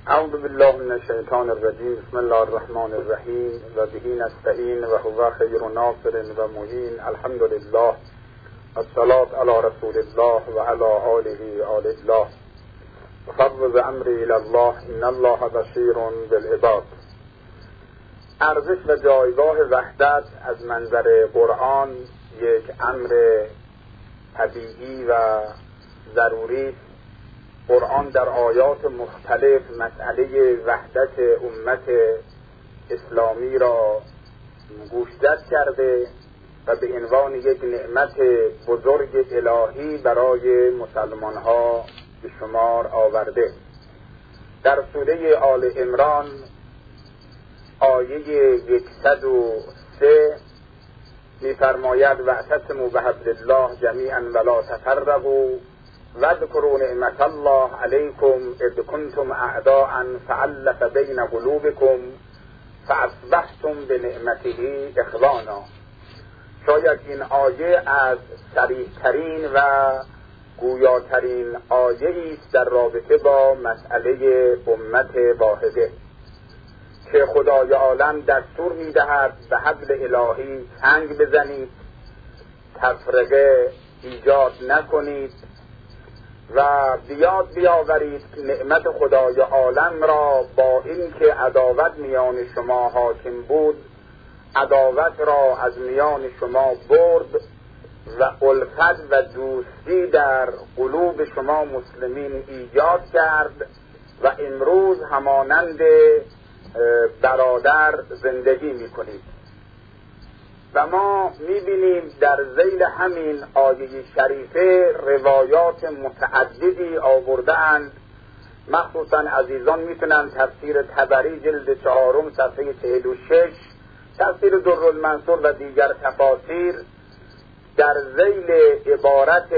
اعوذ بالله من الشیطان الرجیم. بسم الله الرحمن الرحیم و به نستعین و هو خیر ناصر و معین. الحمد لله والصلاة علی رسول الله و علی آله آل الله و فوض امری الی الله ان الله بصیر بالعباد. ارزش و جایگاه وحدت از منظر قرآن یک امر طبیعی و ضروری است. قرآن در آیات مختلف مسئله وحدت امت اسلامی را گوشزد کرده و به عنوان یک نعمت بزرگ الهی برای مسلمان ها به شمار آورده. در سوره آل عمران آیه 103 می‌فرماید واعتصموا بحبل الله جمیعا ولا تفرقوا واذكروا نعمة الله عليكم إذ كنتم أعداء فألف بين قلوبكم فأصبحتم بنعمته إخوانا. شاید این آیه از صریح‌ترین و گویاترین آیه است در رابطه با مسئله امت واحده که خدای عالم دستور می‌دهد به حبل الهی چنگ بزنید، تفرقه ایجاد نکنید و بیاد بیاورید نعمت خدای عالم را با اینکه عداوت میان شما حاکم بود، عداوت را از میان شما برد و الفت و دوستی در قلوب شما مسلمین ایجاد کرد و امروز همانند برادر زندگی میکنید. و ما میبینیم در ذیل همین آیه شریفه روایات متعددی آورده‌اند. مخصوصا عزیزان میتونن تفسیر طبری جلد 4 صفحه 46، تفسیر درالمنصور و دیگر تفاسیر در ذیل عبارت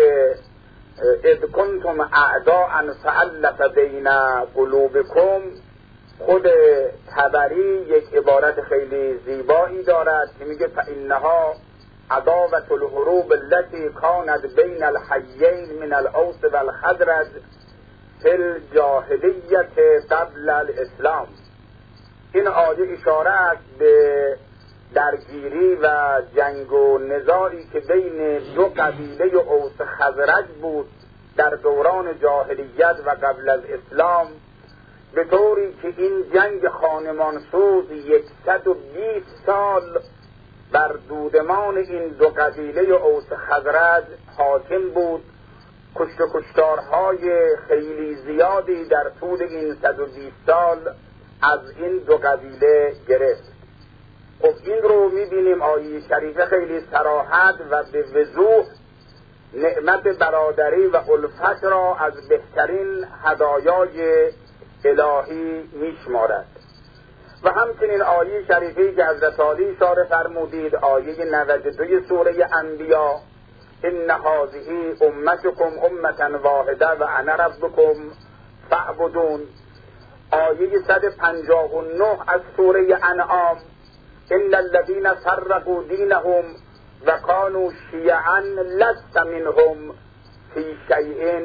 اذ کنتم اعداء فألف بین قلوبکم، خود طبری یک عبارت خیلی زیبایی دارد که میگه فإنها عداوة الحروب التي كانت بين الحيين من الأوس والخزرج في الجاهلیة قبل الاسلام. این آیه اشاره است به درگیری و جنگ و نزاعی که بین دو قبیله اوس خزرج بود در دوران جاهلیت و قبل از اسلام، به طوری که این جنگ خانمانسوز 120 سال بر دودمان این دو قبیله اوس خزرج حاکم بود. کشت و کشتارهای خیلی زیادی در طول این 120 سال از این دو قبیله گرفت. خب این رو میبینیم آیه شریفه خیلی صراحت و به وضوح نعمت برادری و الفت را از بهترین هدایای الهی میشمارد. و همچنین آیه شریفی که حضرت علی اشاره فرمودید، آیه 92 سوره انبیا، ان هذه امتکم امة واحده و انا ربکم فاعبدون. آیه 159 از سوره انعام، ان الذين فرقوا دینهم و كانوا شیعا لست منهم فی شیء.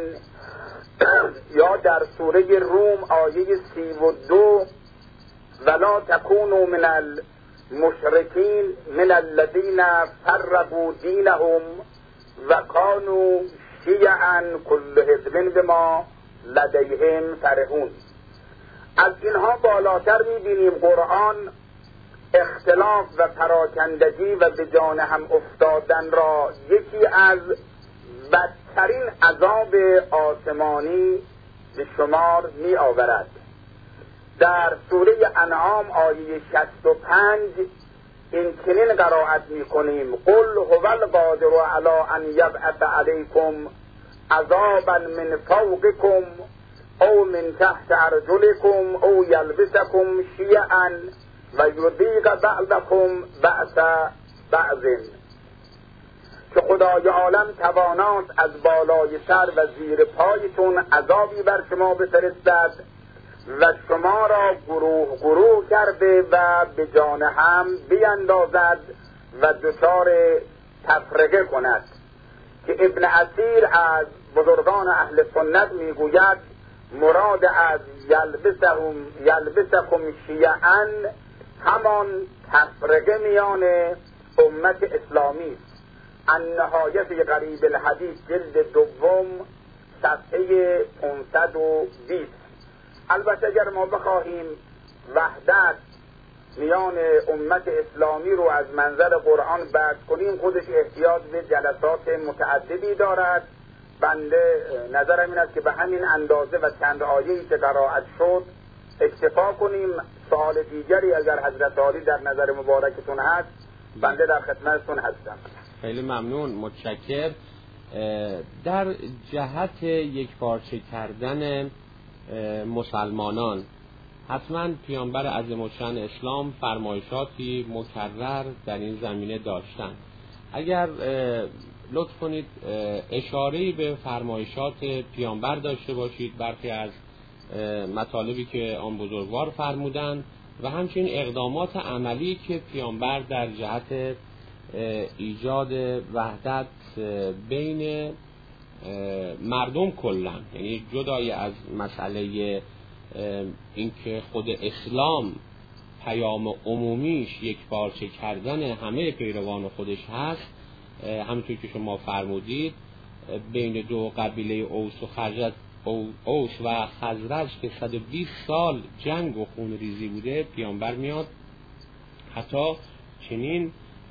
یا در سوره روم آیه 32 ولا تکونوا من المشرکین من الذین فرقوا دینهم و كانوا شیعا کل حزب بما لدیهم فرحون. از اینها بالاتر میبینیم قرآن اختلاف و پراکندگی و به جان هم افتادن را یکی از بدترین عذاب آسمانی به شمار می آورد. در سوره انعام آیه 65 این چنین قرائت می کنیم قل هو القادر علی ان یبعث علیکم عذابا من فوقکم او من تحت ارجلکم او یلبسکم شیعا و یذیق بعضکم بأس بعض. که خدای عالم تواناست از بالای سر و زیر پایتون عذابی بر شما بفرستد و شما را گروه گروه کرده و به جان هم بیندازد و دچار تفرقه کند. که ابن اثیر از بزرگان اهل سنت میگوید مراد از یلبسکم شیعاً همان تفرقه میان امت اسلامی است. النهایه فی غریب الحدیث جلد دوم صفحه 520. البته اگر ما بخواهیم وحدت میان امت اسلامی رو از منظر قرآن بحث کنیم، خودش احتیاج به جلسات متعددی دارد. بنده نظرم این است که به همین اندازه و چند آیه‌ای که قرائت شد اکتفا کنیم. سوال دیگری اگر حضرت عالی در نظر مبارکتون هست بنده در خدمتتون هستم. خیلی ممنون، متشکر. در جهت یکپارچه کردن مسلمانان حتما پیامبر عظیم الشأن اسلام فرمایشاتی مکرر در این زمینه داشتند. اگر لطف کنید اشاره‌ای به فرمایشات پیامبر داشته باشید، برخی از مطالبی که آن بزرگوار فرمودند و همچنین اقدامات عملی که پیامبر در جهت ایجاد وحدت بین مردم کلاً، یعنی جدای از مسئله اینکه خود اسلام پیام عمومیش یک پارچه کردن همه پیروان خودش هست، همونطور که شما فرمودید بین دو قبیله اوس و خزرج که 120 سال جنگ و خونریزی بوده، پیامبر میاد حتی چنین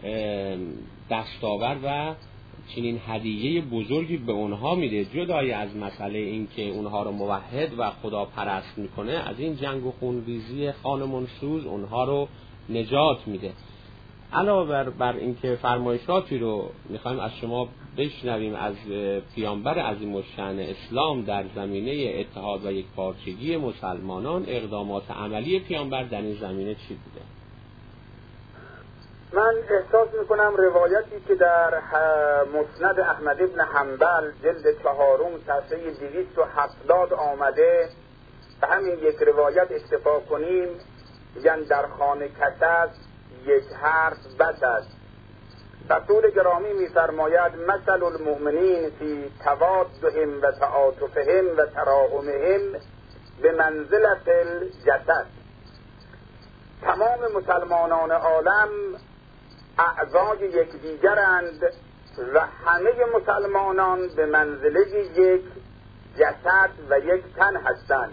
دستاورد و چنین هدیه بزرگی به اونها میده، جدای از مسئله این که اونها رو موحد و خدا پرست میکنه، از این جنگ و خونریزی خانمانسوز اونها رو نجات میده. علاوه بر اینکه فرمایشاتی رو میخوایم از شما بشنویم از پیامبر عظیم الشأن اسلام در زمینه اتحاد و یکپارچگی مسلمانان، اقدامات عملی پیامبر در این زمینه چی بوده؟ من احساس میکنم روایتی که در مسند احمد ابن حنبل جلد 4 صفحه 270 آمده، به همین یک روایت اکتفا کنیم. یعنی در خانه کس است یک حرف بس است. رسول گرامی می‌فرماید مثل المؤمنین فی توادهم و تعاطفهم و تراحمهم به منزلت الجسد. تمام مسلمانان عالم اعضای یکدیگرند و همه مسلمانان به منزله یک جسد و یک تن هستند.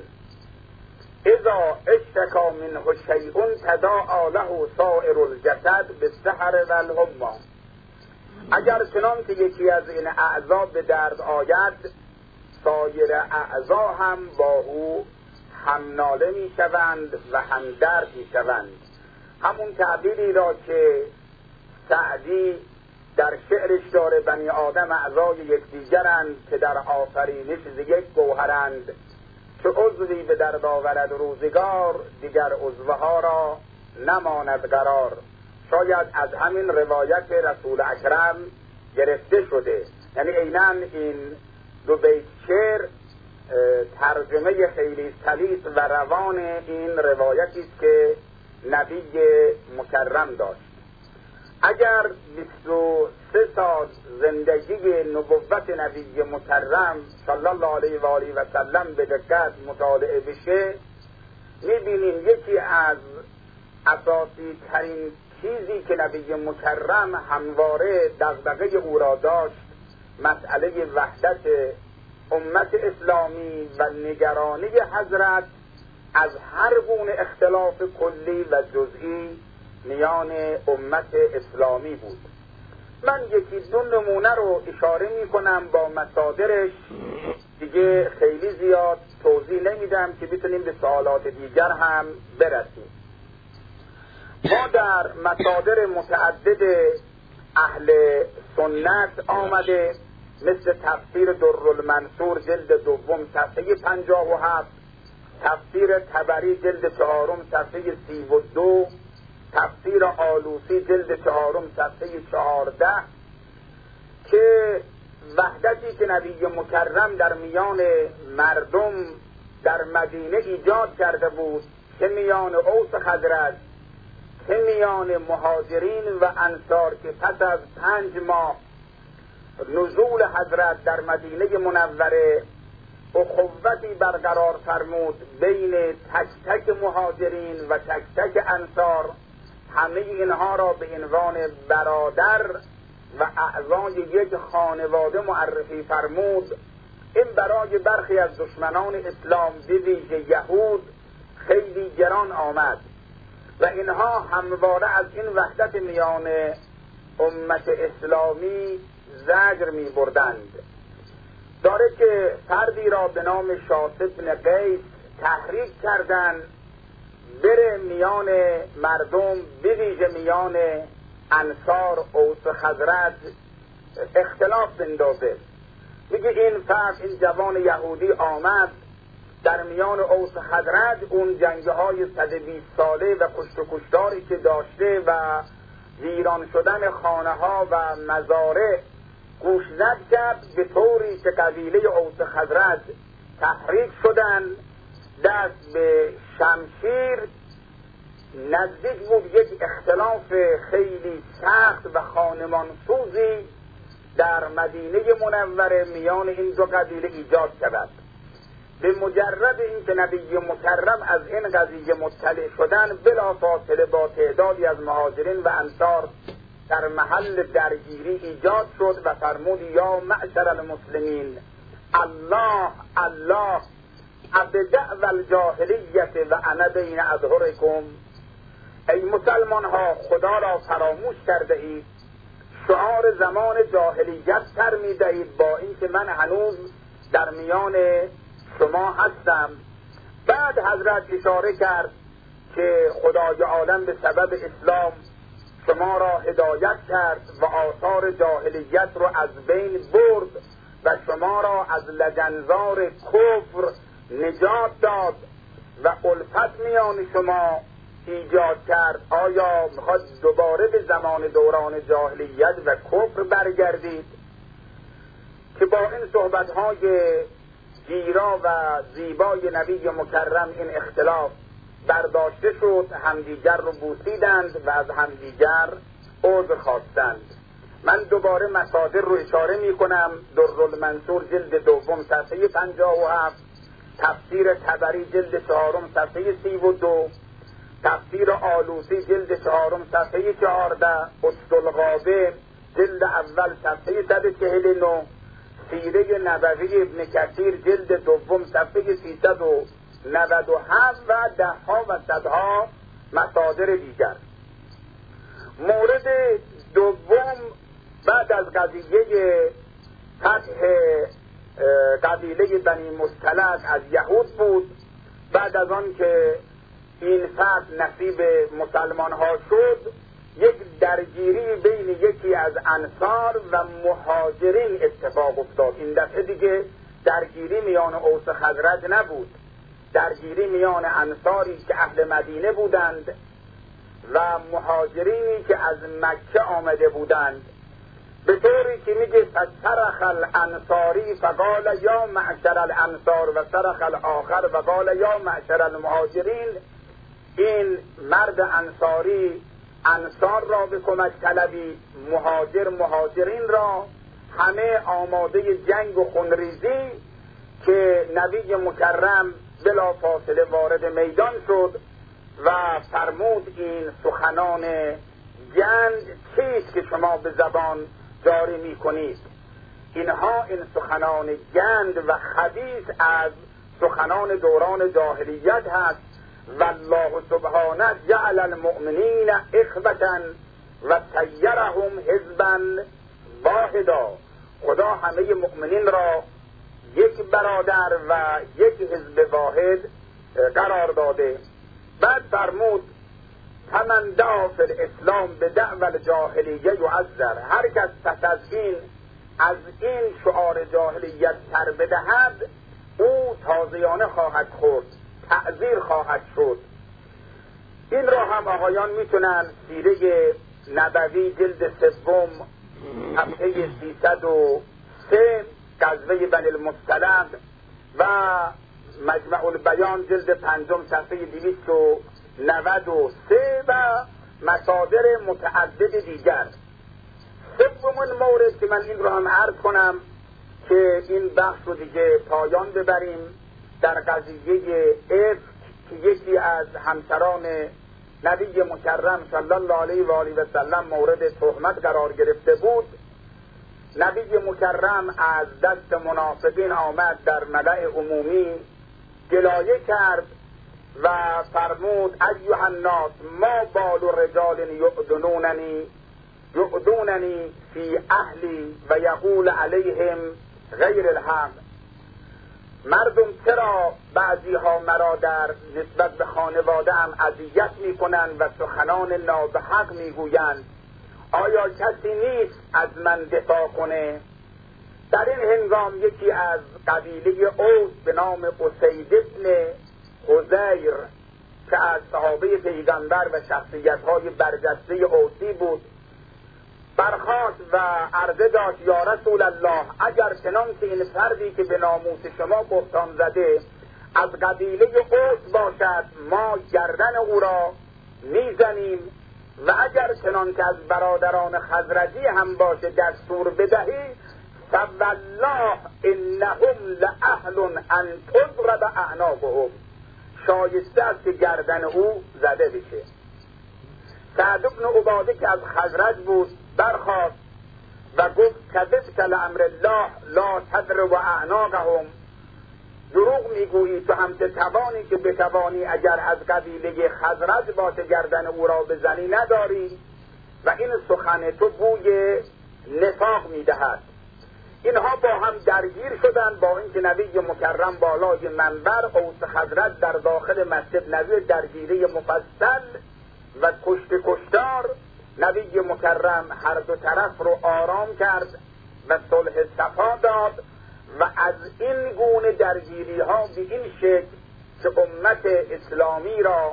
اذا اشتکا منه شیء تداعی له سائر الجسد بالسحر و الحمى. اگر چنان که یکی از این اعضا به درد آید، سایر اعضا هم با او همناله می شوند و همدرد می شوند. همون تعبیری را که سعدی در شعرش داره، بنی آدم اعضای یکدیگرند که در آفرینش ز یک گوهرند، که عضوی به درد آورد روزگار، دیگر عضوها را نماند قرار. شاید از همین روایت رسول اکرم گرفته شده. یعنی عیناً این دو بیت شعر ترجمه خیلی سلیس و روان این روایتی است که نبی مکرم داشت. اگر 23 سال زندگی نبوت نبی مکرم صلی الله علیه و آله و سلم به دقت مطالعه بشه، می‌بینیم یکی از اساسی ترین چیزی که نبی مکرم همواره دغدغه او را داشت، مسئله وحدت امت اسلامی و نگرانی حضرت از هر گونه اختلاف کلی و جزئی میان امت اسلامی بود. من یکی دو نمونه رو اشاره می کنم با مصادرش، دیگه خیلی زیاد توضیح نمیدم که بتونیم به سوالات دیگر هم برسیم. ما در مصادر متعدد اهل سنت آمده، مثل تفسیر درالمنصور جلد 2 صفحه 57، تفسیر طبری جلد 4 صفحه 32، تفسیر آلوسی جلد 4 صفحه 14، که وحدتی که نبی مکرم در میان مردم در مدینه ایجاد کرده بود، که میان اوس خزرج، که میان مهاجرین و انصار، که پس از 5 ماه نزول حضرت در مدینه منوره اخوتی برقرار فرمود بین تک تک مهاجرین و تک تک انصار. همه اینها را به عنوان برادر و اعضای یک خانواده معرفی فرمود. این برای برخی از دشمنان اسلام به ویژه یهود خیلی گران آمد و اینها همواره از این وحدت میان امت اسلامی زجر می بردند. داره که فردی را به نام شاطب بن قیس تحریک کردند بره میان مردم به ویژه میان انصار اوس خزرج اختلاف بندازه. میگه این فرد، این جوان یهودی آمد در میان اوس خزرج اون جنگ‌های 120 ساله و کشت و کشتاری که داشته و ویران شدن خانه‌ها و مزارع گوشزد کرد، به طوری که قبیله اوس خزرج تحریک شدن، دست به شمشیر. نزدیک بود یک اختلاف خیلی سخت و خانمانسوزی در مدینه منوره میان این دو قبیله ایجاد شود. به مجرد اینکه نبی مکرم از این قضیه مطلع شدن، بلافاصله با تعدادی از مهاجرین و انصار در محل درگیری ایجاد شد و فرمود یا معشر المسلمین الله الله ابدع و الجاهلیت و انا بین اظهرکم. ای مسلمان ها، خدا را فراموش کرده اید، شعار زمان جاهلیت سر می دهید با اینکه من هنوز در میان شما هستم. بعد حضرت اشاره کرد که خدای عالم به سبب اسلام شما را هدایت کرد و آثار جاهلیت رو از بین برد و شما را از لجنزار کفر نجات داد و الفت میان شما ایجاد کرد. آیا میخواد دوباره به زمان دوران جاهلیت و کفر برگردید؟ که با این صحبتهای گیرا و زیبای نبی مکرم این اختلاف برداشته شد، همدیگر رو بوسیدند و از همدیگر عذر خواستند. من دوباره مصادر رو اشاره می کنم. درالمنصور جلد دوم صفحه 57، تفسیر طبری جلد چهارم صفحه 32، تفسیر آلوسی جلد چهارم صفحه 14، اسدالغابه جلد اول صفحه 149، سیره نبوی ابن کثیر جلد دوم صفحه 397 و دهها و صدها مصادر دیگر. مورد دوم بعد از قضیه فتح قبیله بنی مصطلق از یهود بود. بعد از آن که این فتح نصیب مسلمان ها شد، یک درگیری بین یکی از انصار و مهاجرین اتفاق افتاد. این دفعه دیگه درگیری میان اوس خزرج نبود، درگیری میان انصاری که اهل مدینه بودند و مهاجرینی که از مکه آمده بودند، به طوری که میگه فصرخ الانصاری فقال یا معشر الانصار و صرخ الاخر فقال یا معشر المهاجرین. این مرد انصاری انصار را به کمک طلبی، مهاجرین را، همه آماده جنگ و خونریزی، که نبی مکرم بلا فاصله وارد میدان شد و فرمود این سخنان گند چیست که شما به زبان جاری می کنید؟ اینها این سخنان گند و خبیث از سخنان دوران جاهلیت هست. والله سبحانه جعل المؤمنین اخوة و سیرهم حزبا واحدا. خدا همه مؤمنین را یک برادر و یک حزب واحد قرار داده. بعد فرمود فمن دعا فی الاسلام به دعوى الجاهلیه یعذر. هر کس پس از این شعار جاهلیت سر بدهد، او تازیانه خواهد خورد، تعذیر خواهد شد. این را هم آقایان میتونن سیره نبوی جلد سوم صفحه 303، غزوه بنی المصطلق و مجمع البیان جلد پنجم صفحه 293 و مصادر متعدد دیگر. سومین مورد که من این را هم عرض کنم که این بخش رو دیگه پایان ببریم در قضیه افک که یکی از همسران نبی مکرم صلی الله علیه و آله و سلم مورد تهمت قرار گرفته بود. نبی مکرم از دست منافقین آمد در ملأ عمومی گلایه کرد و فرمود ایها الناس ما بال رجال یؤذوننی فی اهلی و یقول علیهم غیر الحق. مردم چرا بعضی ها مرا در نسبت به خانواده ام اذیت می کنند و سخنان نابحق می گویند؟ آیا کسی نیست از من دفاع کنه؟ در این هنگام یکی از قبیله اوس به نام اسید ابن حضیر که از صحابه پیغمبر و شخصیت‌های برجسته اوسی بود برخاست و عرضه داشت یا رسول الله اگر چنان که این فردی که به ناموس شما بهتان زده از قبیله اوس باشد ما گردن او را میزنیم و اگر چنان که از برادران خزرجی هم باشه دستور بدهی فوالله انهم لأهل ان تضرب اعناقهم، شایسته است که گردن او زده بشه. سعد بن عباده که از خزرج بود برخاست و گفت کذبت لامر الله لا تضرب اعناقهم، دروغ میگویی تو هم توانی که بتوانی اگر از قبیله خزرج باشه گردن او را بزنی نداری و این سخن تو بوی نفاق میدهد. اینها با هم درگیر شدند با اینکه نبی مکرم بالای منبر اوس خزرج در داخل مسجد نبی درگیری مفصل و کشتار. نبی مکرم هر دو طرف رو آرام کرد و صلح صفا داد و از این گونه درگیری ها به این شکل که امت اسلامی را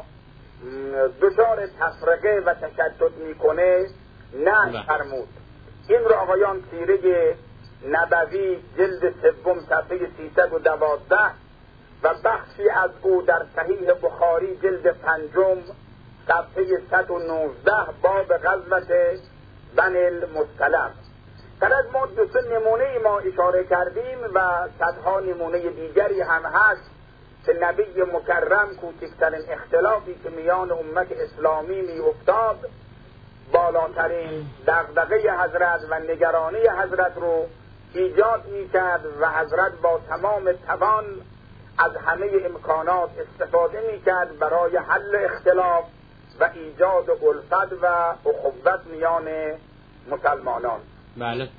دچار تفرقه و تشدد میکنه نه فرمود. این رو آقایان سیره نبوی جلد سوم صفحه 312 و بخشی از او در صحیح بخاری جلد پنجم صفحه 119 باب غزوه بنی المصطلق. در از ما دو سه نمونه ما اشاره کردیم و صدها نمونه دیگری هم هست که نبی مکرم کوچکترین اختلافی که میان امت اسلامی می افتاد بالاترین دغدغه حضرت و نگرانی حضرت رو ایجاد می کرد و حضرت با تمام توان از همه امکانات استفاده می کرد برای حل اختلاف و ایجاد الفت و اخوت میان مسلمانان. بله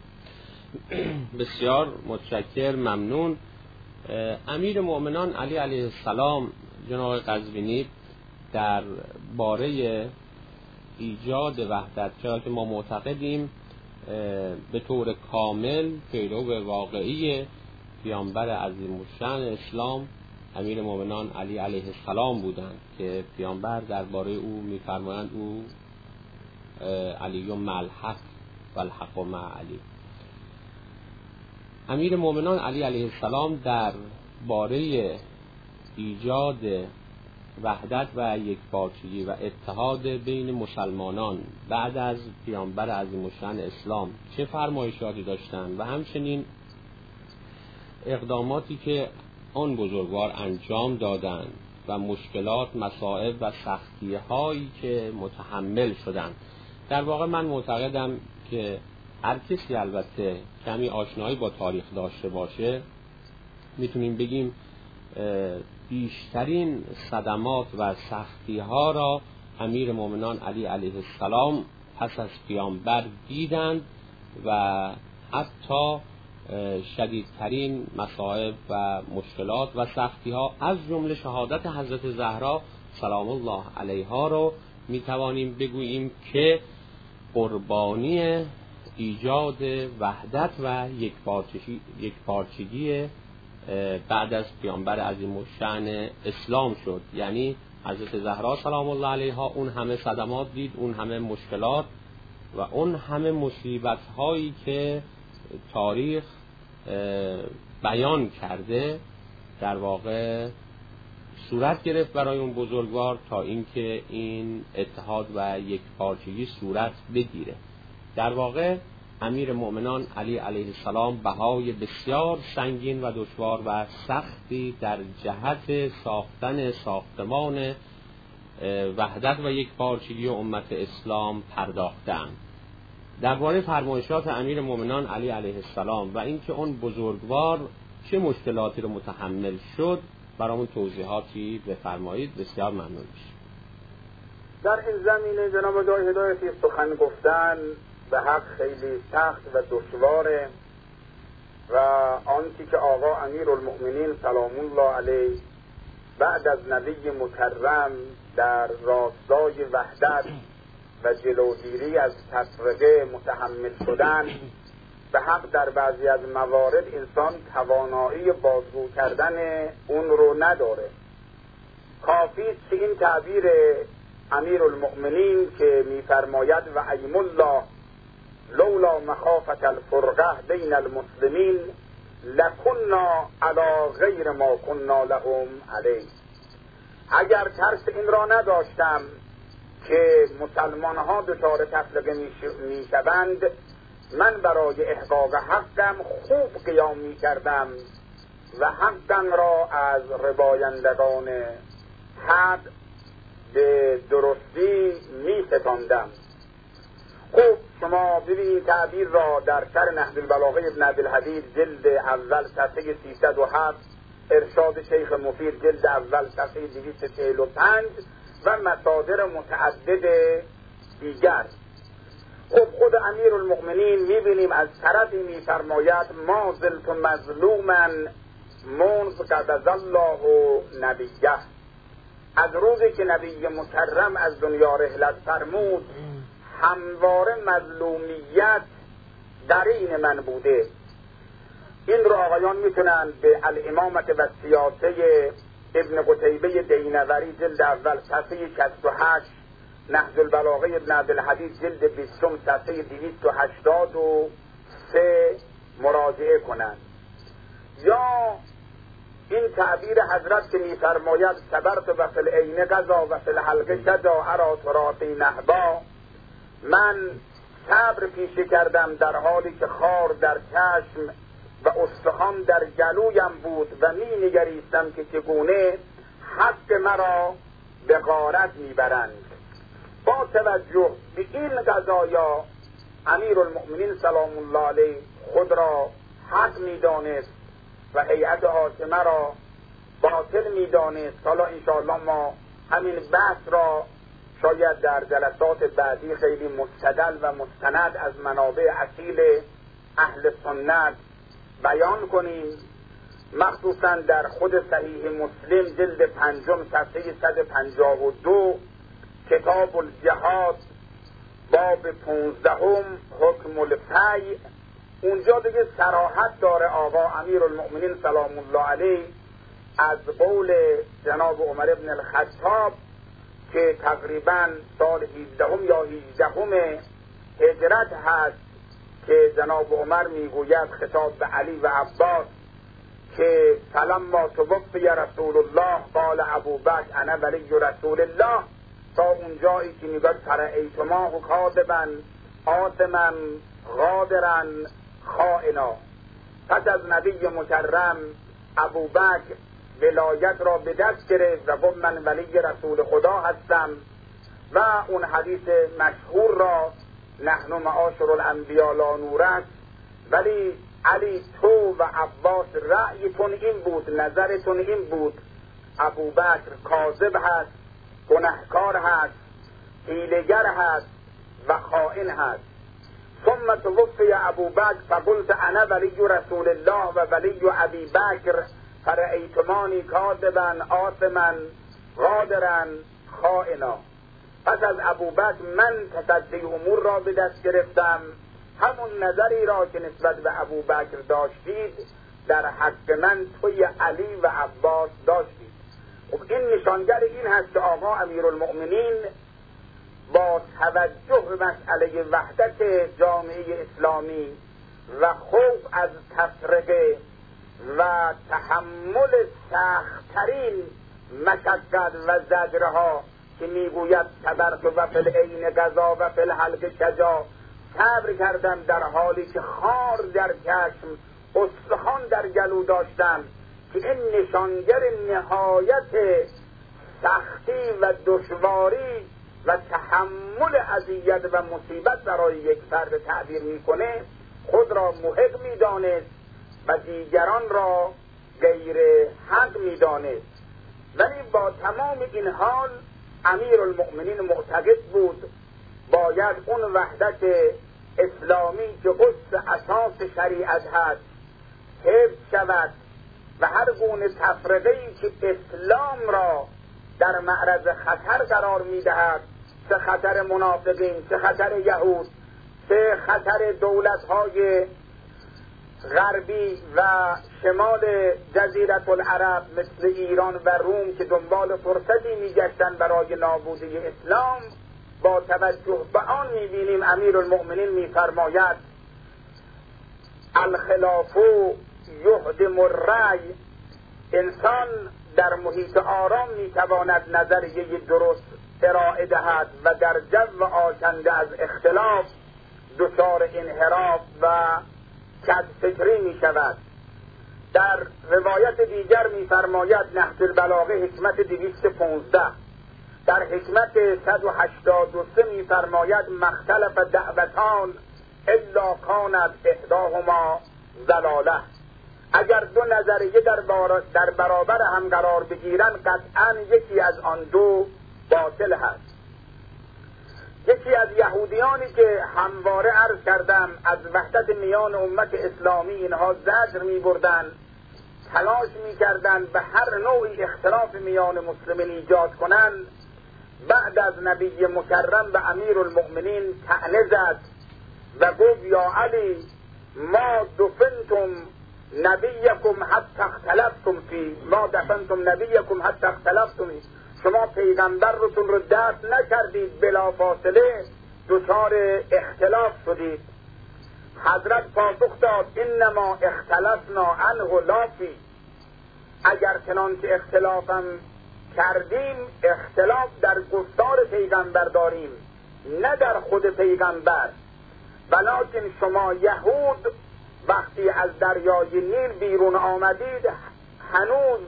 بسیار متشکر، ممنون. امیر مؤمنان علی علیه السلام جناب قزوینی در باره ایجاد وحدت، چرا که ما معتقدیم به طور کامل پیرو واقعی پیامبر عظیم الشأن اسلام امیر مؤمنان علی علیه السلام بودند که پیامبر درباره او می‌فرمایند او علی مع الحق و الحق مع علی. امیر مؤمنان علی علیه السلام در باره ایجاد وحدت و یکپارچگی و اتحاد بین مسلمانان بعد از پیامبر عظیم الشأن اسلام چه فرمایشاتی داشتند و همچنین اقداماتی که آن بزرگوار انجام دادند و مشکلات، مصائب و سختی‌هایی که متحمل شدند. در واقع من معتقدم که هر کسی البته کمی آشنایی با تاریخ داشته باشه میتونیم بگیم بیشترین صدمات و سختی‌ها را امیر مؤمنان علی علیه السلام پس از پیامبر دیدند و حتی شدیدترین مصائب و مشکلات و سختی‌ها از جمله شهادت حضرت زهرا سلام الله علیها رو میتوانیم بگوییم که قربانی ایجاد وحدت و یکپارچگی بعد از پیامبر عظیم الشأن اسلام شد. یعنی حضرت زهرا سلام الله علیها اون همه صدمات دید، اون همه مشکلات و اون همه مصیبت هایی که تاریخ بیان کرده در واقع صورت گرفت برای اون بزرگوار تا اینکه این اتحاد و یکپارچگی صورت بگیره. در واقع امیر مؤمنان علی علیه السلام بهای بسیار سنگین و دشوار و سختی در جهت ساختن ساختمان وحدت و یکپارچگی امت اسلام پرداختند. درباره فرمایشات امیر مؤمنان علی علیه السلام و اینکه اون بزرگوار چه مشکلاتی رو متحمل شد برامون توضیحاتی بفرمایید، بسیار ممنون میشم. در این زمینه جناب دای هدایتی سخن گفتن به حق خیلی سخت و دشواره و آنچه که آقا امیرالمؤمنین سلام الله علیه بعد از نبی مکرم در راستای وحدت و جلوگیری از تفرقه متحمل شدن، به حق در بعضی از موارد انسان توانایی بازگو کردن اون رو نداره. کافی است که این تعبیر امیرالمؤمنین که می‌فرماید و ایم الله لولا مخافة الفرقه بین المسلمین لکنا علی غیر ما کنا لهم علیه، اگر ترس این را نداشتم که مسلمان ها دچار تفرقه میشوند، من برای احقاق حقم خوب قیام میکردم و حقم را از ربایندگان حق به درستی میستاندم. خوب شما ببینید تعبیر را در شرح نهج البلاغه ابن عبدالحدید جلد اول صفحه 307، ارشاد شیخ مفید جلد اول صفحه 245 و مصادر متعدد دیگر. خب خود امیرالمؤمنین میبینیم از طرفی میفرماید ما زلت مظلوما منذ قبض الله نبیه، از روزی که نبی مکرم از دنیا رحلت فرمود همواره مظلومیت در این من بوده. این رو آقایان میتونن به الامامت و سیاسه ابن قتیبه دینوری جلد اول صفحه 68، نهج البلاغه ابن عبدالحدید جلد 20 صفحه 283 مراجعه کنند. یا این تعبیر حضرت که میفرماید صبرت و فی العین قضا و فی الحلقه شجا ارا تراثی نهبا، من صبر پیشه کردم در حالی که خار در چشم و استخوان در گلویم بود و می نگریستم که چگونه حق مرا به غارت میبرند. با توجه به این قضایا امیرالمؤمنین سلام الله علیه خود را حق میدانست و هیئت حاکمه را باطل میدانست. حالا انشاءالله ما همین بحث را شاید در جلسات بعدی خیلی مستدل و مستند از منابع اصیل اهل سنت بیان کنیم، مخصوصا در خود صحیح مسلم جلد 5 صفحه 152 کتاب الجهاد باب 15 حکم الفی، اونجا دیگه صراحت داره آقا امیرالمؤمنین سلام الله علیه از قول جناب عمر ابن الخطاب که تقریبا سال 17 یا 18 هجرت هست که جناب عمر میگوید خطاب به علی و عباس که فلما توفی رسول الله قال ابوبکر انا ولی رسول الله، تا اونجایی که میگوید فرأیتماه کاذبا آثما غادرا خائنا. پس از نبی مکرم ابوبکر ولایت را به دست گرفت و گفت من ولی رسول خدا هستم و اون حدیث مشهور را نحن معاشر الانبیا لا نورث، ولی علی تو و عباس رأیتون این بود، نظرتون این بود، ابوبکر کاذب هست، گنهکار هست، حیله‌گر هست و خائن هست. ثم توفی ابوبکر فقلت انا ولی رسول الله و ولی ابی بکر فرأیتمانی کاذبا آثما غادرا خائنا. پس از ابوبکر من تصدی امور را به دست گرفتم، همون نظری را که نسبت به ابوبکر داشتید در حق من توی علی و عباس داشتید. خب این نشانگر این هست که آقا امیرالمؤمنین با توجه به مسئله وحدت جامعه اسلامی و خوف از تفرقه و تحمل سخت‌ترین مشقت و زجرها که میگوید صبرت و فی العین قضا و فی الحلق شجا، صبر کردم در حالی که خار در چشم استخوان در گلو داشتم که این نشانگر نهایت سختی و دشواری و تحمل اذیت و مصیبت برای یک فرد تعبیر میکنه، خود را محق میدانست و دیگران را غیر حق میدانست. ولی با تمام این حال امیرالمؤمنین معتقد بود باید اون وحدت اسلامی که اساس شریعت هست حفظ شود و هر گونه تفرقه‌ای که اسلام را در معرض خطر قرار میدهد، چه خطر منافقین، چه خطر یهود، چه خطر دولت‌های غربی و شمال جزیره العرب مثل ایران و روم که دنبال فرصتی میگشتن برای نابودی اسلام، با توجه به آن میبینیم امیرالمؤمنین میفرماید الخلاف یهدم الرأی، انسان در محیط آرام میتواند نظریه درست ارائه دهد و در جو آکنده از اختلاف دچار انحراف و کدفکری می شود. در روایت دیگر می فرماید نهج البلاغه حکمت 215 در حکمت 183 می فرماید مختلف دعوتان الا کانت احداهما ضلاله، اگر دو نظریه در برابر هم قرار بگیرن قطعا یکی از آن دو باطل هست. یکی از یهودیانی که همواره عرض کردم از وحدت میان امت اسلامی اینها زجر می بردن، تلاش می کردن به هر نوعی اختلاف میان مسلمین ایجاد کنن، بعد از نبی مکرم به امیرالمؤمنین طعنه زد و گفت یا علی ما دفنتم نبیکم حتی اختلفتم فی، ما دفنتم نبیکم حتی اختلفتم، شما پیغمبرتون رو دفن نکردید، بلا فاصله دچار اختلاف شدید. حضرت پاسخ داد انما اختلفنا عنه لا فی، اگر چنانچه اختلافم کردیم اختلاف در گفتار پیغمبر داریم نه در خود پیغمبر، ولکن شما یهود وقتی از دریای نیل بیرون آمدید هنوز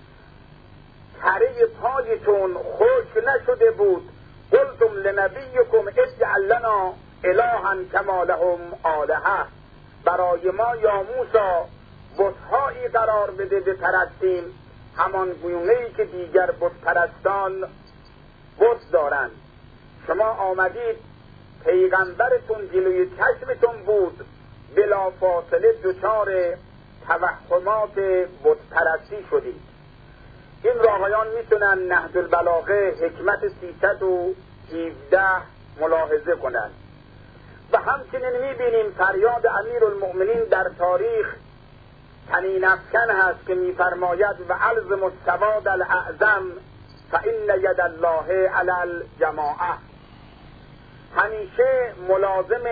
تره پایتون خشک نشده بود، قلتم لنبیکم اجعل لنا الها کما لهم آلهه، برای ما یا موسی بت‌هایی قرار بده بپرستیم همان گونه‌ای که دیگر بت پرستان بت دارند. شما آمدید پیغمبرتون جلوی چشمتون بود، بلا فاصله دچار توهمات بت پرستی شدید. این راهیان میتونن نهج البلاغه حکمت 317 ملاحظه کنند. و همچنین میبینیم فریاد امیرالمؤمنین در تاریخ طنین افکن هست که میفرماید و الزم السواد الاعظم فان ید الله علی الجماعه، همیشه ملازم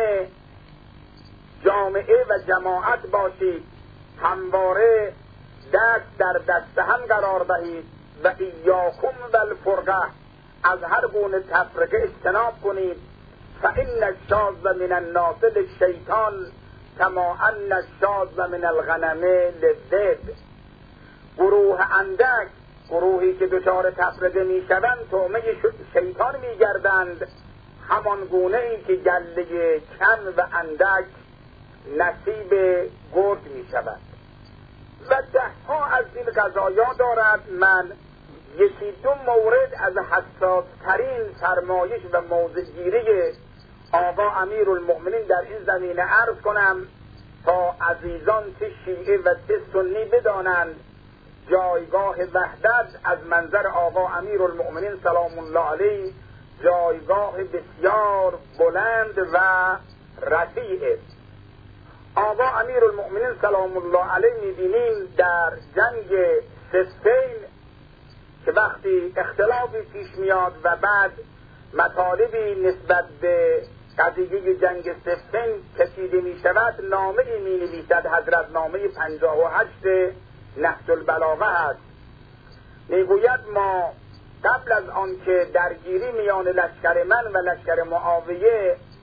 جامعه و جماعت باشید، همواره دست در دست هم قرار دهید و ایاکم والفرقه، از هر گونه تفرقه اجتناب کنید. فان الشاذ من الناس للشیطان کما ان الشاذ من الغنم للذئب، گروه اندک، گروهی که دچار تفرقه میشوند طعمه شیطان میگردند، همان گونه ای که گله کم و اندک نصیب گرد میشود. و ده ها از این قضایا دارد. من یکی دو مورد از حساس ترین فرمایش و موضع‌گیری آقا امیرالمؤمنین در این زمینه عرض کنم تا عزیزان چه شیعه و چه سنی بدانند جایگاه وحدت از منظر آقا امیرالمؤمنین سلام الله علیه جایگاه بسیار بلند و رفیع است. آقا امیرالمؤمنین سلام الله علیه می‌بینیم در جنگ سفین که وقتی اختلافی پیش میاد و بعد مطالبی نسبت به قضیه جنگ سفین کشیده می شود، نامه ای می نویسد حضرت، نامه 58 نهج البلاغه است. میگوید ما قبل از آن که درگیری میان لشکر من و لشکر معاویه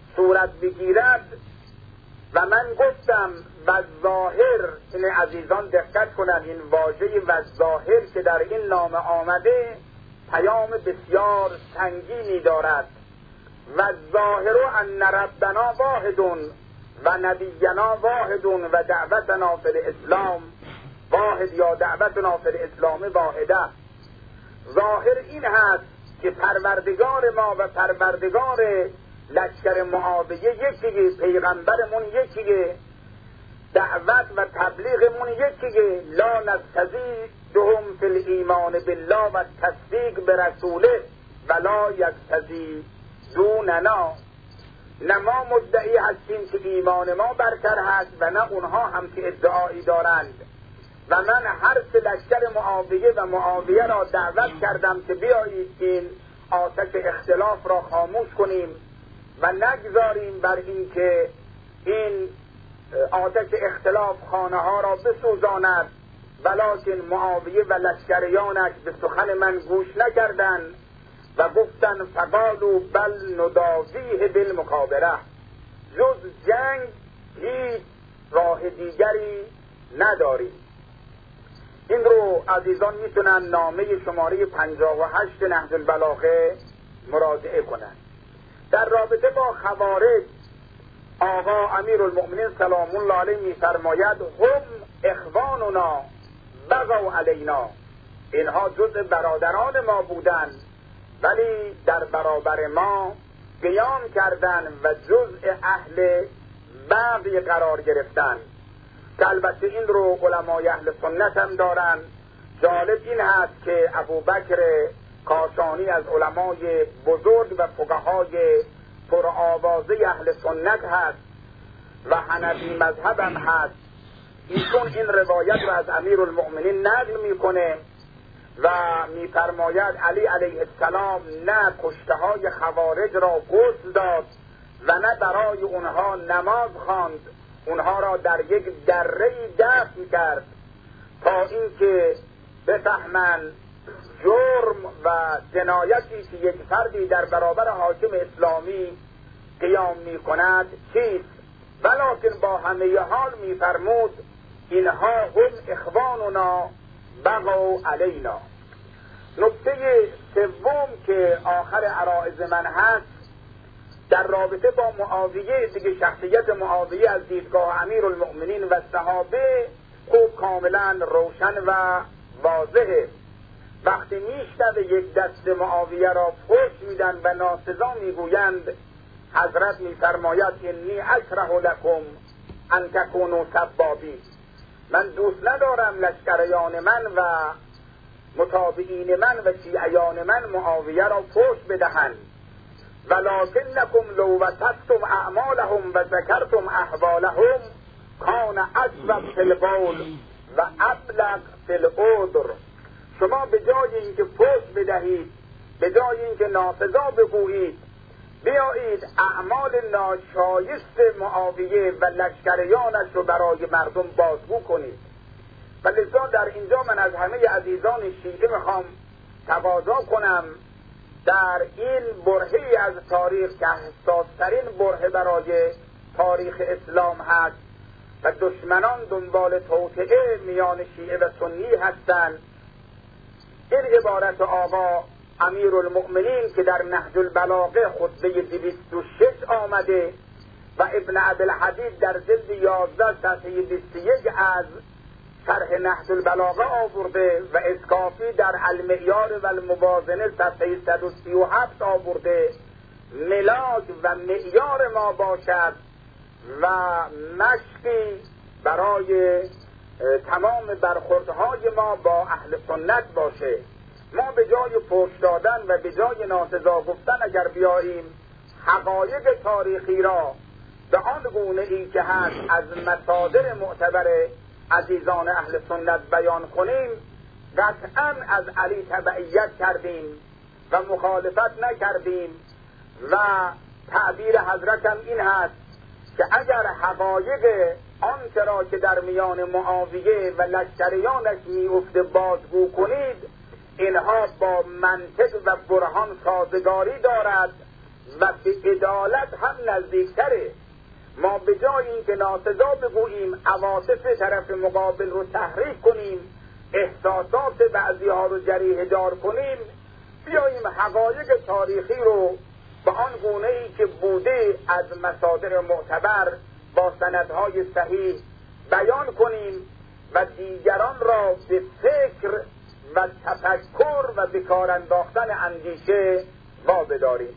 صورت بگیرد. و من گفتم و ظاهر، این عزیزان دقت کنند، این واژه و ظاهر که در این نامه آمده پیام بسیار سنگینی دارد. و ظاهر ان ربنا واحد و نبینا واحد و دعوتنا فی الاسلام واحد یا دعوتنا فی الاسلام واحده. ظاهر این هست که پروردگار ما و پروردگار لشکر معاویه یکیه، پیغمبرمون یکیه، دعوت و تبلیغمون یکیه. لا نستزیدهم فی الایمان بالله و تصدیق برسوله ولا یستزیدوننا. نه ما مدعی هستیم که ایمان ما برتر هست و نه اونها هم که ادعایی دارند. و من هر سه لشکر معاویه و معاویه را دعوت کردم که بیایید این آتش اختلاف را خاموش کنیم و نگذاریم بر این که این آتش اختلاف خانه ها را بسوزاند. ولکن معاویه و لشکریانش به سخن من گوش نکردند و گفتن فقالوا بل نداویه بالمکابره، جز جنگ هیچ راه دیگری نداریم. این رو عزیزان میتونن نامه شماره 58 نهج البلاغه مراجعه کنند. در رابطه با خوارج آقا امیرالمؤمنین سلام الله علیه میفرماید هم اخواننا بغوا علینا، اینها جزء برادران ما بودند ولی در برابر ما قیام کردند و جزء اهل بغی قرار گرفتند. که البته این رو علمای اهل سنت هم دارند. جالب این هست که ابوبکر کاشانی از علمای بزرگ و فقهای پرآوازه اهل سنت هست و حنفی مذهب هم هست. ایشون این روایت رو از امیرالمؤمنین نقل میکنه و میفرماید علی علیه السلام نه کشته‌های خوارج را غسل داد و نه برای اونها نماز خواند، اونها را در یک دره‌ای دفن کرد تا اینکه بفهمند جرم و جنایتی که یک فردی در برابر حاکم اسلامی قیام می‌کند چیست. ولکن با همه حال می‌فرمود اینها هم اخواننا بغوا علینا. نکته سوم که آخر عرائض من هست در رابطه با معاویه، دیگه شخصیت معاویه از دیدگاه امیرالمؤمنین و صحابه خوب کاملا روشن و واضحه. وقتی میشنوه یک دست معاویه را فحش میدن و ناسزا میگویند، حضرت میفرماید انی اکره لکم ان تکونوا سبابین، من دوست ندارم لشکریان من و متابعین من و شیعیان من معاویه را فحش بدهند. ولکنکم لو وصفتم اعمالهم و ذکرتم احوالهم کان اصوب فی القول و ابلغ فی العذر. شما به جای اینکه فحش بدهید، به جای اینکه نافذا بگویید، بیایید اعمال ناشایست معاویه و لشکریانش رو برای مردم بازگو کنید. و لذا در اینجا من از همه عزیزان شیعه میخوام تقاضا کنم در این برهه‌ای از تاریخ که حساس‌ترین برهه برای تاریخ اسلام هست و دشمنان دنبال توطئه میان شیعه و سنی هستند، این عبارت آقا امیرالمؤمنین که در نهج البلاغه خطبه 206 آمده و ابن عبدالحدید در جلد 11 صفحه 21 از شرح نهج البلاغه آورده و اسکافی در المعیار و الموازنه صفحه 137 آورده. ملاک و معیار ما باشد و مشقی برای تمام برخوردهای ما با اهل سنت باشه. ما به جای فحش دادن و به جای ناسزا گفتن اگر بیاییم حقایق تاریخی را به آن گونه ای که هست از مصادر معتبر عزیزان اهل سنت بیان کنیم، قطعا از علی تبعیت کردیم و مخالفت نکردیم. و تعبیر حضرت هم این هست که اگر حقایق آنچه را که در میان معاویه و لشکریانش می‌افته بازگو کنید، اینها با منطق و برهان سازگاری دارد و به عدالت هم نزدیکتره. ما به جای اینکه ناسزا بگوییم، عواطف طرف مقابل رو تحریک کنیم، احساسات بعضی ها رو جریحه دار کنیم، بیاییم حقایق تاریخی رو به آن گونه‌ای که بوده از مصادر معتبر با سندهای صحیح بیان کنیم و دیگران را به فکر و تفکر و به کار انداختن اندیشه وابداریم.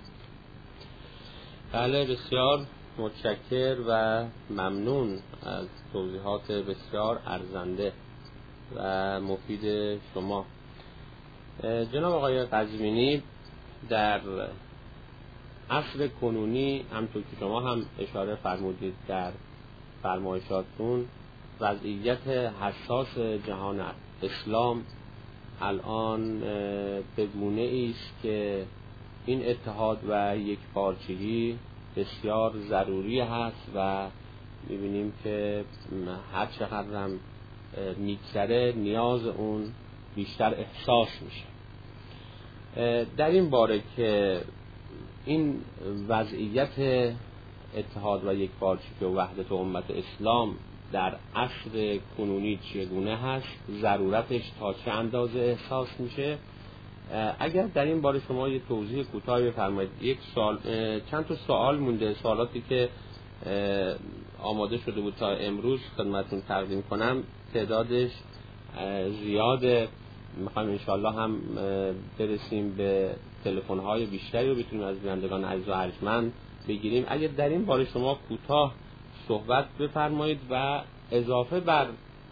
بله، بسیار متشکر و ممنون از توضیحات بسیار ارزنده و مفید شما. جناب آقای قزوینی، در عصر کنونی همطور که شما هم اشاره فرمودید در فرمایشاتون، وضعیت حساس جهان اسلام الان به گونه‌ای است که این اتحاد و یکپارچگی بسیار ضروری هست و می‌بینیم که هر چقدر هم می‌گذره نیاز اون بیشتر احساس میشه. در این باره که این وضعیت اتحاد و یکپارچگی و وحدت امت اسلام در عصر کنونی چگونه هست، ضرورتش تا چه اندازه احساس میشه، اگر در این باره شما یه توضیح کوتاهی بفرمایید. یک سوال، چند تا سوال مونده، سوالاتی که آماده شده بود تا امروز خدمتتون تقدیم کنم، تعدادش زیاده. میخوایم انشالله هم برسیم به تلفن‌های بیشتری و بتونیم از بینندگان عزیز و ارجمند بگیریم. اگر در این باره شما کوتاه صحبت بفرمایید و اضافه بر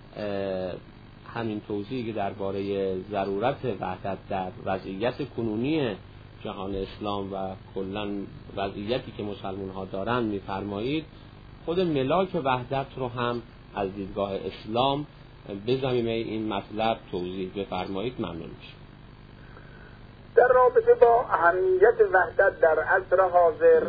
همین توضیحی که درباره ضرورت وحدت در وضعیت کنونی جهان اسلام و کلاً وضعیتی که مسلمان‌ها دارن می‌فرمایید، خود ملاک وحدت رو هم از دیدگاه اسلام به زمینه این مطلب توضیح بفرمایید، ممنون میشم. در رابطه با اهمیت وحدت در عصر حاضر،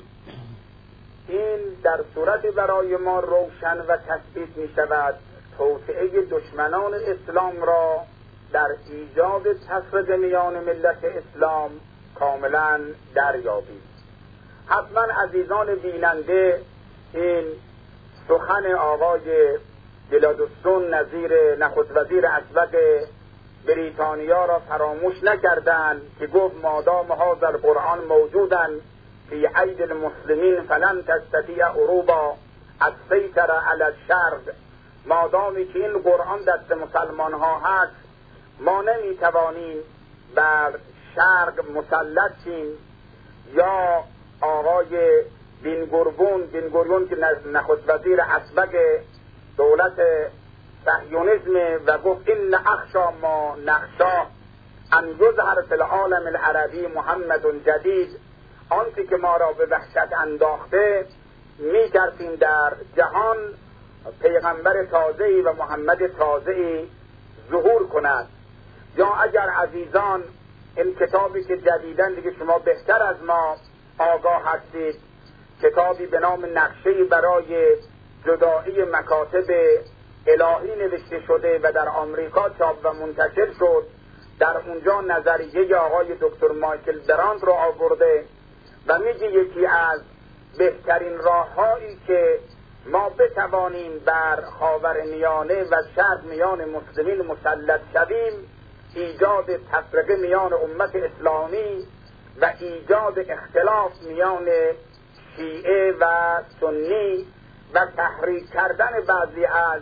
این در صورت برای ما روشن و تثبیت می شود توطئه دشمنان اسلام را در ایجاد تفرقه میان ملت اسلام کاملا دریابیم. حتما عزیزان بیننده این سخن آقای گلادستون نظیر نخست وزیر اسبق بریتانیا را فراموش نکردند که گفت مادام هذا القرآن موجودن فی عید المسلمین فلن تستطیع عروبا السیطر علی الشرق. مادامی که این قرآن دست مسلمان ها هست، ما نمیتوانیم بر شرق مسلط شیم. یا آقای بینگوریون که نخست وزیر اسبق دولت صهیونیسم و گفت این اخشا ما نخشا ان یظهر فی العالم العربی محمد جدید، آنچه که ما را به وحشت انداخته می‌ترسیم در جهان پیغمبر تازه‌ای و محمد تازه‌ای ظهور کند. یا اگر عزیزان این کتابی که جدیداً دیگه شما بهتر از ما آگاه هستید، کتابی به نام نقشه برای جدایی مکاتب الهی نوشته شده و در آمریکا چاپ و منتشر شد، در اونجا نظریه آقای دکتر مایکل براند رو آورده و میگه یکی از بهترین راه‌هایی که ما بتوانیم بر خاورمیانه و شرق میان مسلمین مسلط شویم، ایجاد تفرقه میان امت اسلامی و ایجاد اختلاف میان شیعه و سنی و تحریک کردن بعضی از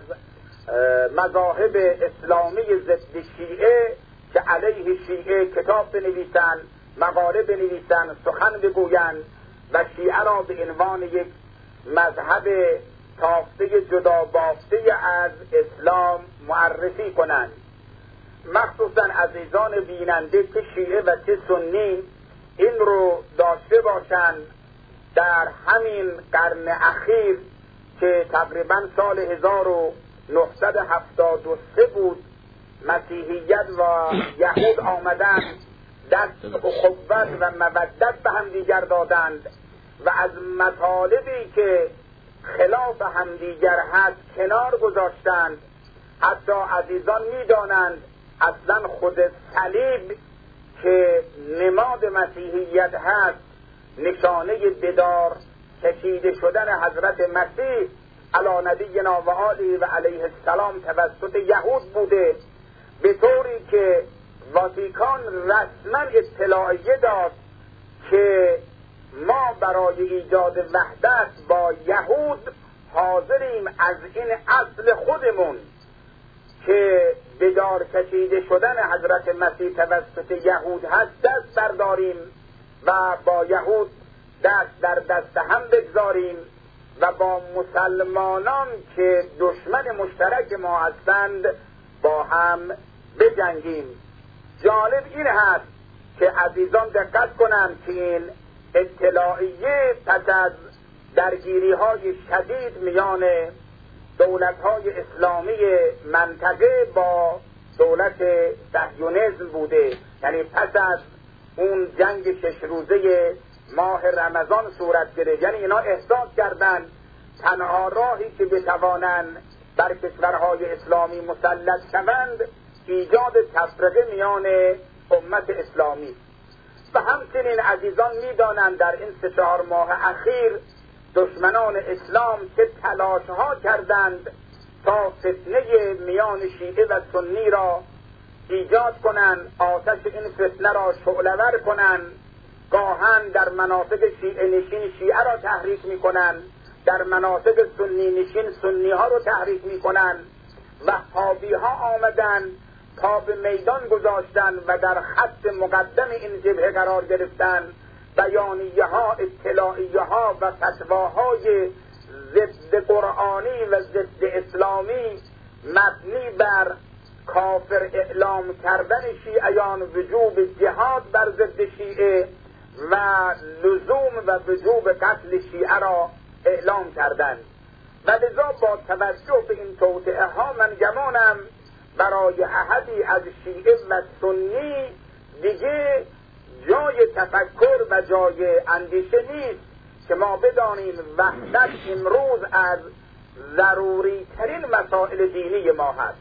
مذاهب اسلامی ضد شیعه که علیه شیعه کتاب بنویسن، مقاله بنویسن، سخن بگویند و شیعه را به عنوان یک مذهب تافته جدا بافته از اسلام معرفی کنند. مخصوصا عزیزان بیننده که شیعه و چه سنی این رو داشته باشند. در همین قرن اخیر که تقریبا سال 1973 بود، مسیحیت و یهود آمدند دست اخوت و مودت به همدیگر دادند و از مطالبی که خلاف همدیگر هست کنار گذاشتند. حتی عزیزان می‌دانند اصلا خود صلیب که نماد مسیحیت هست نشانه بدار کشیده شدن حضرت مسیح علی نبینا و آله و علیه السلام توسط یهود بوده، به طوری که واتیکان رسما اطلاعیه داد که ما برای ایجاد وحدت با یهود حاضریم از این اصل خودمون که بدار کشیده شدن حضرت مسیح توسط یهود هست دست برداریم و با یهود دست در دست هم بگذاریم و با مسلمانان که دشمن مشترک ما هستند با هم بجنگیم. جالب این هست که عزیزان دقت کنند که این اطلاعیه پس از درگیری های شدید میان دولت های اسلامی منطقه با دولت صهیونیسم بوده، یعنی پس از اون جنگ 6 روزه ماه رمضان صورت گرفت، یعنی اینا احساس کردند تنها راهی که بتوانند بر کشورهای اسلامی مسلط شوند ایجاد تفرقه میان امت اسلامی. و همچنین عزیزان میدانند در این 3-4 ماه اخیر دشمنان اسلام که تلاش ها کردند تا فتنه میان شیعه و سنی را ایجاد کنند، آتش این فتنه را شعله‌ور کنند، گاهن در مناطق شیعه نشین شیعه را تحریک میکنند، در مناطق سنی نشین سنی ها را تحریک میکنند. وهابی ها آمدند تا به میدان گذاشتن و در خط مقدم این جبهه قرار گرفتن، بیانیه ها، اطلاعیه ها و فتواهای ضد قرآنی و ضد اسلامی مبنی بر کافر اعلام کردن شیعیان، وجوب جهاد بر ضد شیعه و لزوم و وجوب قتل شیعه را اعلام کردند. و لذا با توجه به این توطئه ها من گمانم برای احدی از شیعه و سنی دیگه جای تفکر و جای اندیشه نیست که ما بدانیم وحدت امروز از ضروری ترین مسائل دینی ما هست.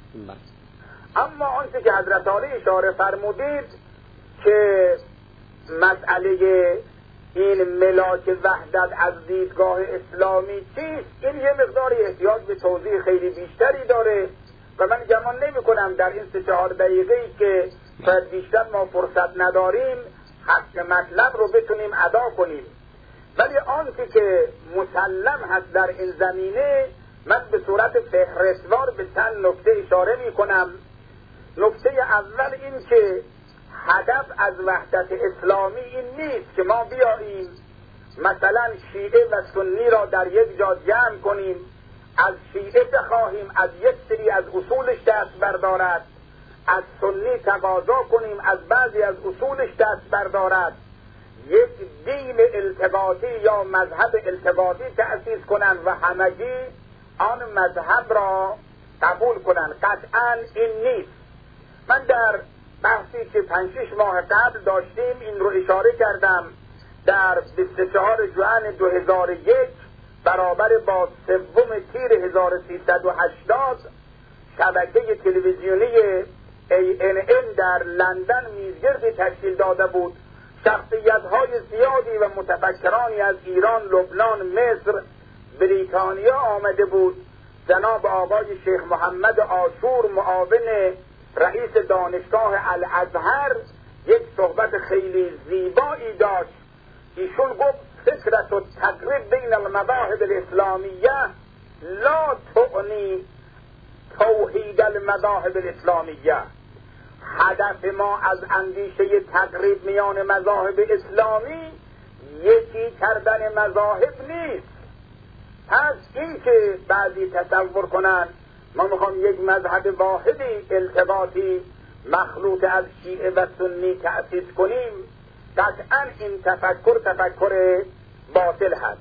اما آنچه که حضرت عالی اشاره فرمودید که مسئله این ملاک وحدت از دیدگاه اسلامی چیست، این یه مقدار احتیاج به توضیح خیلی بیشتری داره و من گمان نمی کنم در این 3-4 دقیقه‌ای که شاید بیشتر ما فرصت نداریم حق مطلب رو بتونیم ادا کنیم. ولی آنچه که مسلم هست در این زمینه من به صورت فهرستوار به چند نکته اشاره می کنم. نکته اول این که هدف از وحدت اسلامی این نیست که ما بیاییم مثلا شیعه و سنی را در یک جا جمع کنیم، از شیعه بخواهیم از یک سری از اصولش دست بردارد، از سنی تقاضا کنیم از بعضی از اصولش دست بردارد، یک دین التباطی یا مذهب التباطی تأسیس کنند و همگی آن مذهب را قبول کنند. قطعا این نیست. من در بحثی که 5-6 ماه قبل داشتیم این رو اشاره کردم. در 24 ژوئن 2001 برابر با 3 تیر 1380 شبکه تلویزیونی ANN در لندن میزگردی تشکیل داده بود. شخصیت‌های زیادی و متفکرانی از ایران، لبنان، مصر، بریتانیا آمده بود. جناب آقای شیخ محمد عاشور معاون رئیس دانشگاه الازهر یک صحبت خیلی زیبایی داشت. ایشون گفت فکرت و تقریب بین المذاهب الاسلامیه لا تعنی توحید المذاهب الاسلامیه. هدف ما از اندیشه تقریب میان مذاهب اسلامی یکی کردن مذاهب نیست. پس این که بعضی تصور کنند ما میخوام یک مذهب واحدی التباطی مخلوط از شیعه و سنی تأسیس کنیم، قطعا این تفکر باطل هست.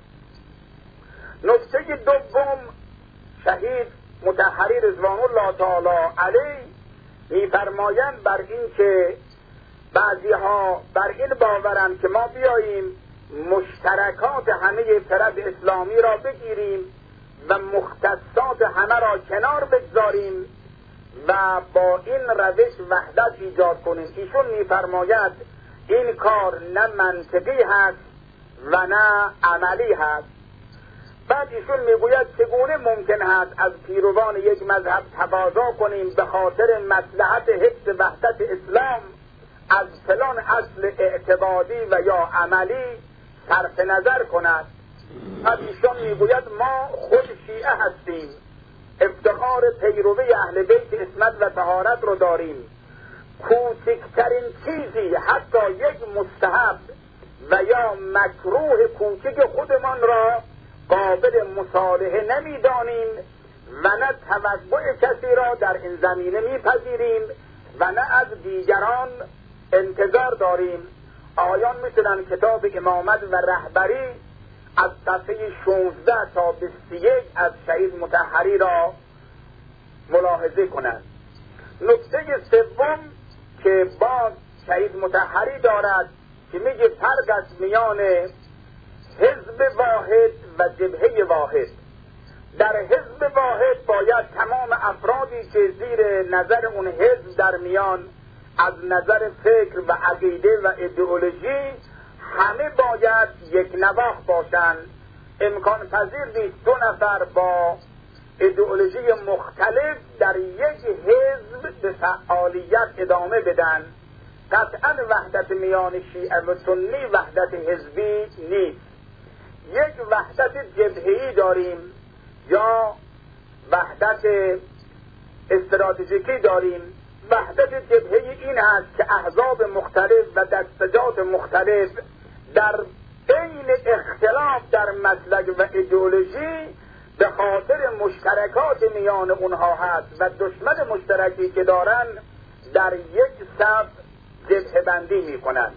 نکته دوم، شهید مطهری رضوان الله تعالی علیه میفرمایند بر این که بعضی ها بر این باورند که ما بیاییم مشترکات همه فرد اسلامی را بگیریم و مختصات همه را کنار بگذاریم و با این روش وحدت ایجاد کنیم. ایشون میفرماید این کار نه منطقی هست و نه عملی هست. بعد ایشون میگوید چگونه ممکن هست از پیروان یک مذهب تقاضا کنیم به خاطر مصلحت حفظ وحدت اسلام از فلان اصل اعتقادی و یا عملی صرف نظر کند. بعد ایشون میگوید ما خود شیعه هستیم، افتخار پیروی اهل بیت عصمت و طهارت رو داریم، کوچکترین چیزی حتی یک مستحب و یا مکروه کوچک خودمان را قابل مصالحه نمیدانیم و نه توقع کسی را در این زمینه میپذیریم و نه از دیگران انتظار داریم. آیان میتونن کتاب امامت و رهبری از صفحه 16 تا 21 از شهید مطهری را ملاحظه کنند. نکته سوم که باز شهید مطهری دارد که میگه فرق است میان حزب واحد و جبهه واحد. در حزب واحد باید تمام افرادی که زیر نظر اون حزب در میان از نظر فکر و عقیده و ایدئولوژی همه باید یک نواخت باشند. امکان پذیر نیست 2 نفر با ایدئولوژی مختلف در یک حزب به فعالیت ادامه بدن. قطعا وحدت میان شیعه و سنی وحدت حزبی نیست. یک وحدت جبهه‌ای داریم یا وحدت استراتژیکی داریم. وحدت جبهه‌ای این است که احزاب مختلف و دستجات مختلف در بین اختلاف در مسلک و ایدئولوژی به خاطر مشترکات میان اونها هست و دشمن مشترکی که دارن در یک صف جبهه بندی میکنن.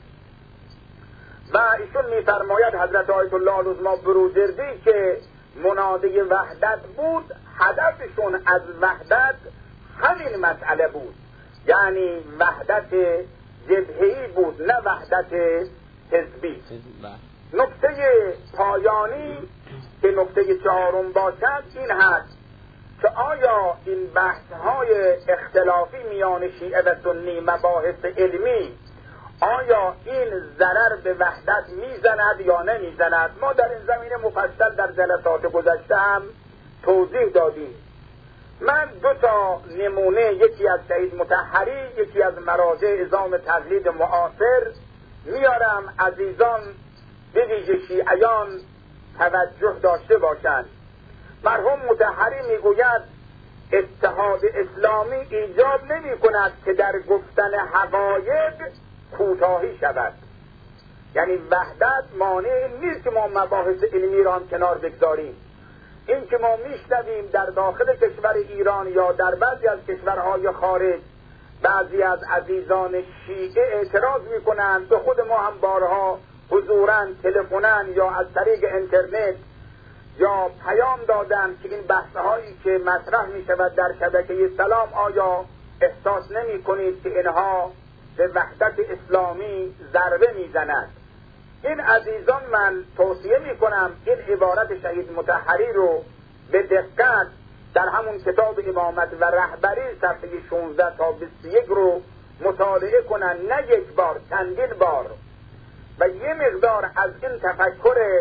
و ایشون میفرماید حضرت آیت الله العظما بروجردی که منادی وحدت بود، هدفشون از وحدت همین مسئله بود، یعنی وحدت جبهه‌ای بود نه وحدت حزبی. نکته پایانی که نکته 4 باشد این هست که آیا این بحث‌های اختلافی میان شیعه و سنی مباحث علمی آیا این ضرر به وحدت میزند یا نمیزند؟ ما در این زمینه مفصل در جلسات گذشته هم توضیح دادیم. من 2 تا نمونه، یکی از شهید مطهری، یکی از مراجع عظام تقلید معاصر میارم، عزیزان به ویژه شیعیان توجه داشته باشند. مرحوم مطهری میگوید اتحاد اسلامی ایجاب نمی کند که در گفتن حقایق کوتاهی شود. یعنی وحدت مانع نیست که ما مباحث علمی را هم کنار بگذاریم. این که ما میشنویم در داخل کشور ایران یا در بعضی از کشورهای خارج بعضی از عزیزان شیعه اعتراض میکنند، به خود ما هم بارها حضوراً تلفناً یا از طریق اینترنت یا پیام دادن که این بحث‌هایی که مطرح می‌شود در شبکه سلام آیا احساس نمی‌کنید که اینها به وحدت اسلامی ضربه می‌زند؟ این عزیزان من توصیه می‌کنم این عبارت شهید مطهری رو به دقت در همون کتاب امامت و رهبری صفحه 16 تا 21 رو مطالعه کنن، نه یک بار، چندین بار، و یه مقدار از این تفکر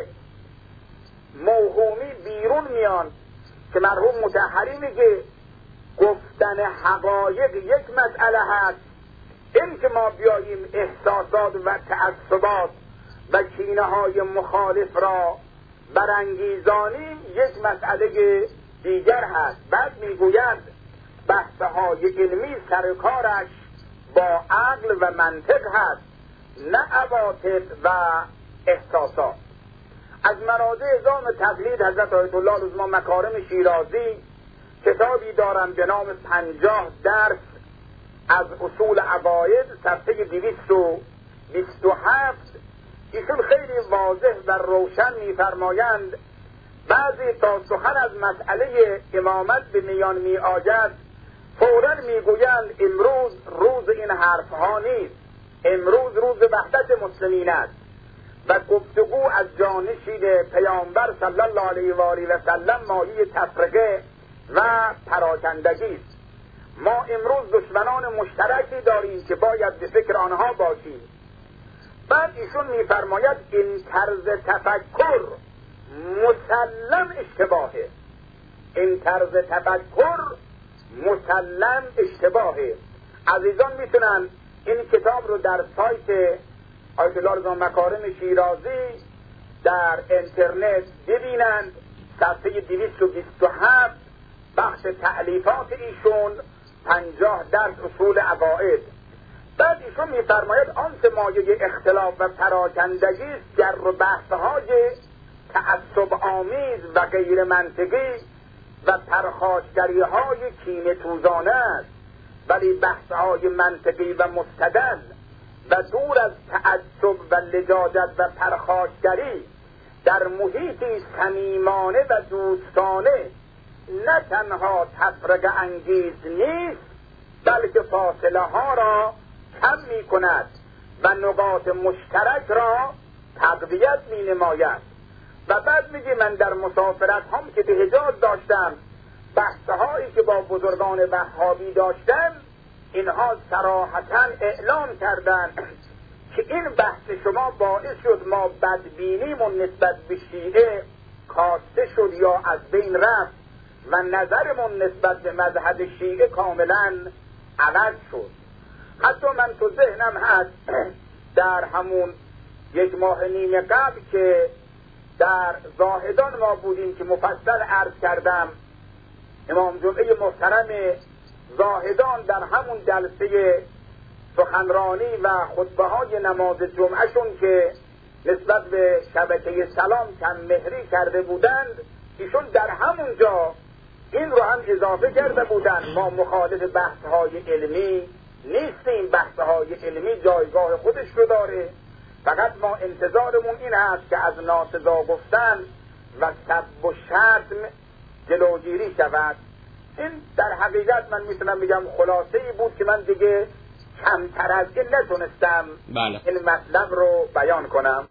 موهومی بیرون میان که مرحوم مطهری میگه گفتن حقایق یک مسئله هست، این که ما بیاییم احساسات و تعصبات و کینه های مخالف را برانگیزانیم یک مسئله دیگر هست. بعد میگوید بحث‌های علمی سرکارش با عقل و منطق هست، نه عواطف و احساسات. از مراجع عظام تقلید حضرت آیت الله العظما مکارم شیرازی کتابی دارم به نام 50 درس از اصول عقاید، صفحه 227. ایشون خیلی واضح و روشن می‌فرمایند بعضی تا سخن از مسئله امامت به میان می آید فوراً میگویند امروز روز این حرفها نیست، امروز روز وحدت مسلمین است و گفتگو از جانشین پیامبر صلی الله علیه و آله و سلم مایه تفرقه و پراکندگی است. ما امروز دشمنان مشترکی داریم که باید به فکر آنها باشیم. بعد ایشون میفرماید این طرز تفکر مسلم اشتباهه، این طرز تفکر مسلم اشتباهه. عزیزان میتونن این کتاب رو در سایت آیت الله رضا مکارم شیرازی در اینترنت ببینند، صفحه 227 بخش تألیفات ایشون 50 درس اصول عقاید. بعد ایشون میفرماید آنچه مایه اختلاف و پراکندگی است در بحث‌های تعصب آمیز و غیر منطقی و پرخاشگری‌های کینه توزانه است، ولی بحث‌های منطقی و مستدل و دور از تعصب و لجاجت و پرخاشگری در محیطی صمیمانه و دوستانه نه تنها تفرقه انگیز نیست، بلکه فاصله ها را کم می کند و نقاط مشترک را تقویت می نماید. و بعد میگه من در مسافرت هم که به حجاز داشتم، بحثهایی که با بزرگان وهابی داشتم، اینها صراحتاً اعلام کردند که این بحث شما باعث شد ما بدبینیمون نسبت به شیعه کاسته شد یا از بین رفت و نظرمون نسبت به مذهب شیعه کاملا عوض شد. حتی من تو ذهنم هست در همون 1 ماه نیم قبل که در زاهدان ما بودیم که مفصل عرض کردم، امام جمعه محترم زاهدان در همون جلسه سخنرانی و خطبه های نماز جمعهشون که نسبت به شبکه سلام کم مهری کرده بودند، ایشون در همونجا این رو هم اضافه کرده بودند ما مخالف بحث‌های علمی نیستیم، بحث‌های علمی جایگاه خودش رو داره، فقط ما انتظارمون این هست که از ناسزا گفتن و سب و شتم جلوگیری شود. این در حقیقت من میتونم بگم خلاصه‌ای بود که من دیگه کمتر از این نتونستم این مطلب رو بیان کنم.